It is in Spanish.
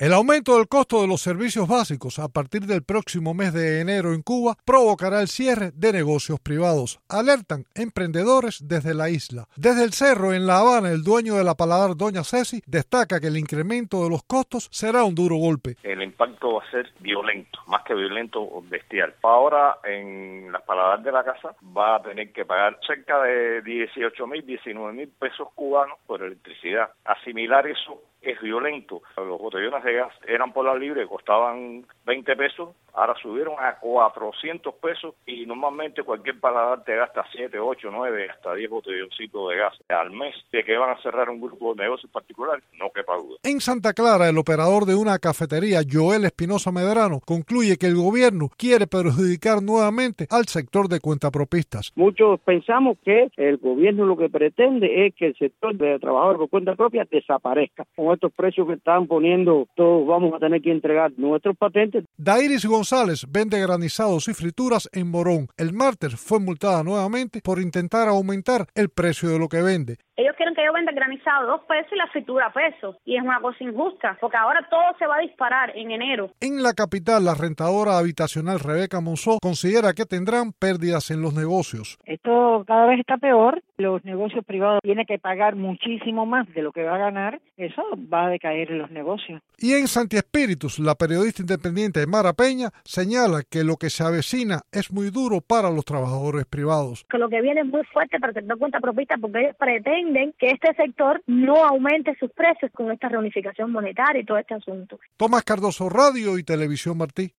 El aumento del costo de los servicios básicos a partir del próximo mes de enero en Cuba provocará el cierre de negocios privados, alertan emprendedores desde la isla. Desde el cerro en La Habana, el dueño de la Paladar, Doña Ceci, destaca que el incremento de los costos será un duro golpe. El impacto va a ser violento, más que violento, bestial. Ahora en las Paladar de la casa va a tener que pagar cerca de 18.000, 19.000 pesos cubanos por electricidad. Asimilar eso es violento. Los botellones de gas eran por la libre, costaban 20 pesos, ahora subieron a 400 pesos y normalmente cualquier paladar te gasta 7, 8, 9, hasta 10 botelloncitos de gas al mes. De que van a cerrar un grupo de negocios particular, no quepa duda. En Santa Clara, el operador de una cafetería, Joel Espinosa Medrano, concluye que el gobierno quiere perjudicar nuevamente al sector de cuentapropistas. Muchos pensamos que el gobierno lo que pretende es que el sector de trabajadores por cuenta propia desaparezca. Con estos precios que están poniendo, todos vamos a tener que entregar nuestros patentes. Dairis González vende granizados y frituras en Morón. El martes fue multada nuevamente por intentar aumentar el precio de lo que vende. Ellos quieren que yo venda granizado 2 pesos y la fritura a pesos. Y es una cosa injusta, porque ahora todo se va a disparar en enero. En la capital, la rentadora habitacional Rebeca Monzó considera que tendrán pérdidas en los negocios. Esto cada vez está peor. Los negocios privados tienen que pagar muchísimo más de lo que va a ganar. Eso va a decaer en los negocios. Y en Santi Espíritus, la periodista independiente Mara Peña señala que lo que se avecina es muy duro para los trabajadores privados. Que lo que viene es muy fuerte para el sector cuentapropista porque ellos pretenden que este sector no aumente sus precios con esta reunificación monetaria y todo este asunto. Tomás Cardoso, Radio y Televisión Martí.